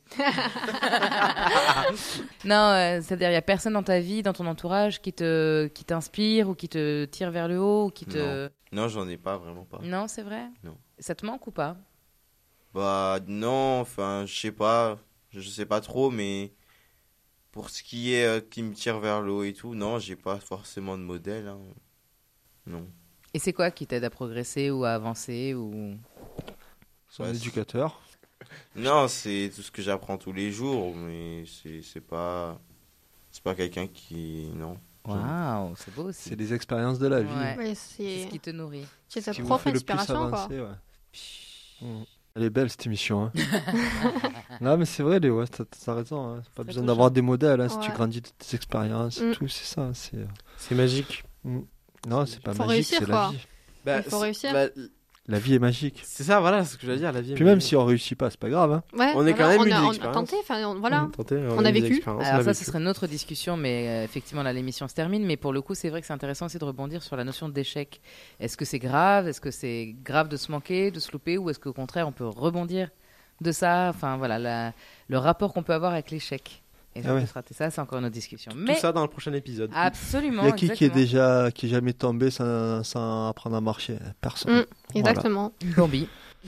Non, c'est-à-dire, il n'y a personne dans ta vie, dans ton entourage, qui t'inspire ou qui te tire vers le haut ou qui te... Non, j'en ai pas, vraiment pas. Non, c'est vrai? Non. Ça te manque ou pas? Bah, non, enfin, je sais pas. Je sais pas trop, mais pour ce qui est qui me tire vers le haut et tout, non, j'ai pas forcément de modèle. Hein. Non. Et c'est quoi qui t'aide à progresser ou à avancer ou... Son Ouais, éducateur. Non, c'est tout ce que j'apprends tous les jours, mais c'est pas quelqu'un qui non. Waouh, c'est beau aussi. C'est les expériences de la vie. Ouais. Ouais, C'est ce c'est qui te nourrit. c'est ta Qui vous propre fait le plus inspiration, quoi. avancer, ouais. Elle est belle cette émission. Hein. Non, mais c'est vrai, Léo, t'as raison. Hein. Pas Très besoin touchant. d'avoir des modèles. Hein. Si tu Ouais. grandis de tes expériences, et Mm. tout, c'est ça. C'est magique. Non, c'est pas Faut magique, réussir, c'est quoi. la vie. Il faut réussir. La vie est magique. C'est ça, voilà, c'est ce que j'allais dire, la vie. Puis même si on réussit pas, c'est pas grave. Hein. Ouais, On est quand même on une a expérience. tenté, enfin, voilà. on a vécu. Alors ça, ce serait une autre discussion, mais effectivement, là, l'émission se termine. Mais pour le coup, c'est vrai que c'est intéressant aussi de rebondir sur la notion d'échec. Est-ce que c'est grave? Est-ce que c'est grave de se manquer, de se louper? Ou est-ce qu'au contraire, on peut rebondir de ça? Enfin, voilà, le rapport qu'on peut avoir avec l'échec. Et Ah ouais. ça, c'est encore une autre discussion. Tout Mais ça dans le prochain épisode. absolument. Il y a qui est exactement. qui est jamais tombé sans apprendre à marcher? Personne. Exactement. Bambi.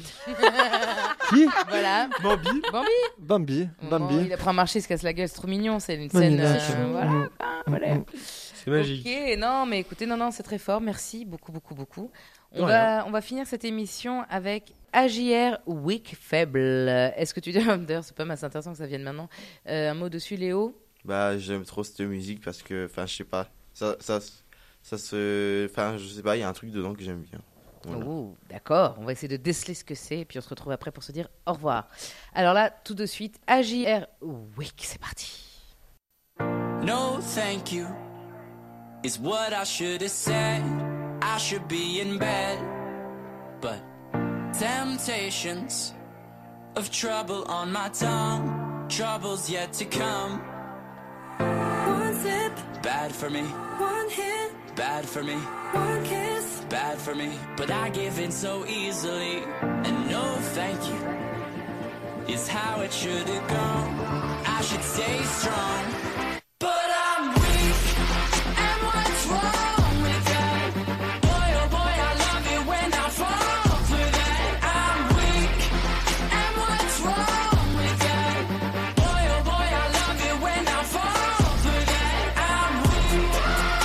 Qui? Voilà. Bambi. Bambi. Bambi. Il apprend à marcher, il se casse la gueule, c'est trop mignon. C'est une Ouais, scène. mais là, Voilà. Voilà. C'est magique. Ok, non, mais écoutez, non, c'est très fort. Merci beaucoup. De On rien. va finir cette émission avec AJR Weak Faible. Est-ce que tu dis, d'ailleurs, c'est pas mal, c'est intéressant que ça vienne maintenant. Un mot dessus, Léo? Bah, j'aime trop cette musique parce que, enfin, je sais pas, ça se, enfin, je sais pas, il y a un truc dedans que j'aime bien. Voilà. Oh, d'accord, on va essayer de déceler ce que c'est et puis on se retrouve après pour se dire au revoir. Alors là, tout de suite, AJR Weak, c'est parti. No, thank you, is what I should have said. I should be in bed, but temptations of trouble on my tongue, troubles yet to come. One sip, bad for me. One hit, bad for me. One kiss, bad for me. But I give in so easily, and no, thank you, is how it should have gone. I should stay strong. But I'm weak, and what's wrong with that? Boy, oh boy, I love it when I fall for that. I'm weak, and what's wrong with that? Boy, oh boy, I love it when I fall for that. I'm weak.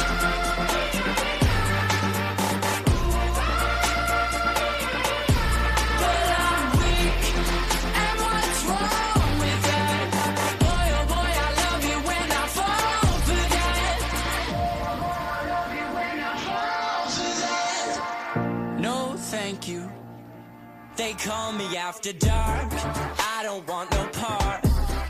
But I'm weak, and what's wrong with that? Boy, oh boy, I love it when I fall for that. No, thank you. They call me after dark. I don't want no part.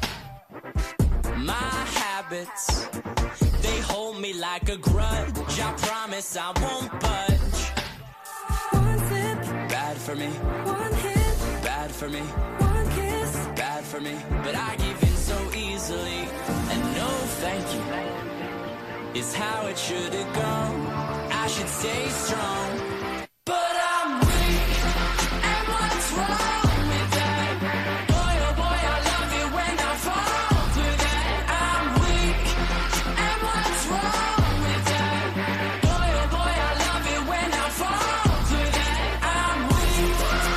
My habits, they hold me like a grudge. I promise I won't budge. One sip, bad for me. One hit, bad bad for me. One kiss, bad for me. But I give in so easily. And no thank you is how it should have gone. I should stay strong. But I'm weak, and what's wrong with that? Boy, oh boy, I love it when I fall through that. I'm weak, and what's wrong with that? Boy, oh boy, I love it when I fall through that. I'm weak.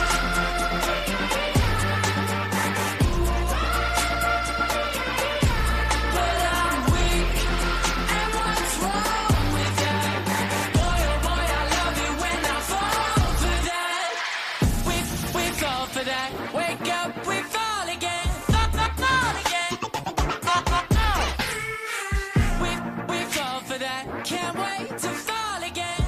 But I'm weak, and what's wrong with that? Boy, oh boy, I love it when I fall through that. We fall for that. Wake up, we fall again. Fall again. We fall for that. Can't wait to fall again.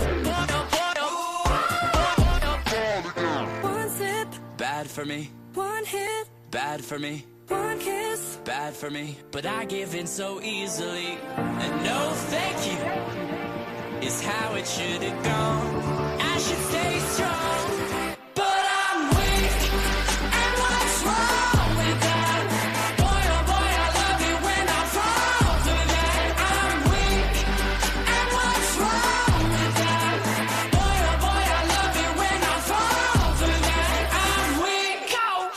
One sip, bad for me. One hit, bad for me. One kiss, bad for me. But I give in so easily. And no thank you is how it should have gone. I should stay strong. But I'm weak, and what's wrong with that? Boy, oh boy, I love it when I fall through that. I'm weak, and what's wrong with that? Boy, oh boy, I love it when I fall through that. I'm weak.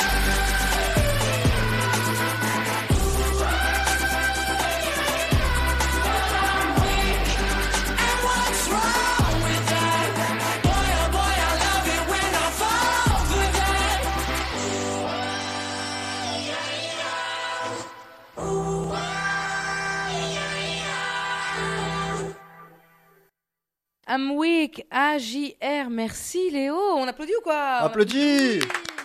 I'm weak, and what's wrong with that? Boy, oh boy, I love it when I fall through that. I'm weak, AJR, merci Léo. On applaudit ou quoi? Applaudis.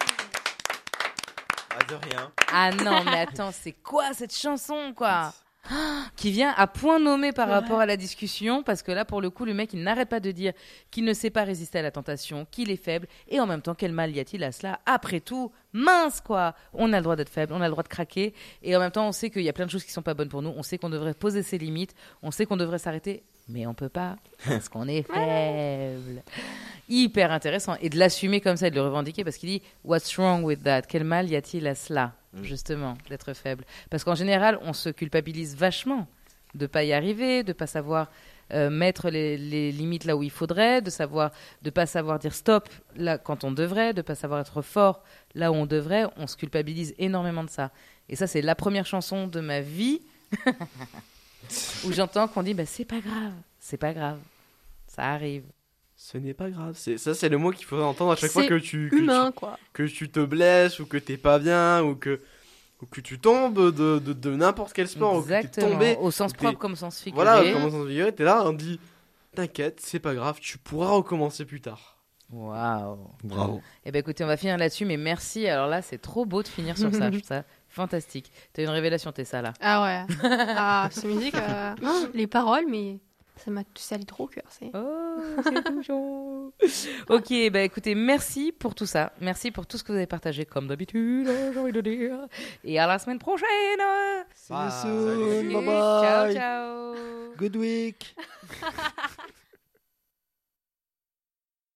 Ah, de rien. Ah non, mais attends, c'est quoi cette chanson, quoi? Qui vient à point nommé par rapport à la discussion, parce que là, pour le coup, le mec, il n'arrête pas de dire qu'il ne sait pas résister à la tentation, qu'il est faible, et en même temps, quel mal y a-t-il à cela? Après tout, mince, quoi! On a le droit d'être faible, on a le droit de craquer, et en même temps, on sait qu'il y a plein de choses qui sont pas bonnes pour nous, on sait qu'on devrait poser ses limites, on sait qu'on devrait s'arrêter, mais on peut pas, parce qu'on est faible. Hyper intéressant, et de l'assumer comme ça, et de le revendiquer, parce qu'il dit « What's wrong with that ?» Quel mal y a-t-il à cela, justement, d'être faible? Parce qu'en général, on se culpabilise vachement de pas y arriver, de pas savoir mettre les limites là où il faudrait, de pas savoir dire stop là quand on devrait, de pas savoir être fort là où on devrait. On se culpabilise énormément de ça. Et ça, c'est la première chanson de ma vie où j'entends qu'on dit bah, c'est pas grave, ça arrive. Ce n'est pas grave. Ça, c'est le mot qu'il faut entendre à chaque fois C'est que tu quoi. que tu te blesses ou que t'es pas bien ou que tu tombes de n'importe quel sport. Exactement. Ou que t'es tombé, Au sens ou propre t'es- comme au sens figuré. Voilà, comment ça se figurer, t'es là, on dit t'inquiète, c'est pas grave, tu pourras recommencer plus tard. Waouh. Bravo. Eh ben écoutez, on va finir là-dessus, mais merci. Alors là, c'est trop beau de finir sur ça. Je trouve ça fantastique. T'as une révélation, Tessa, là. Ah ouais. Ah, cette musique, les paroles, mais ça m'a allé trop au cœur. Oh, c'est touchant. Ok, bah écoutez, merci pour tout ça. Merci pour tout ce que vous avez partagé, comme d'habitude, j'ai envie de dire. Et à la semaine prochaine. See you soon. Bye Ciao, bye. ciao. Good week.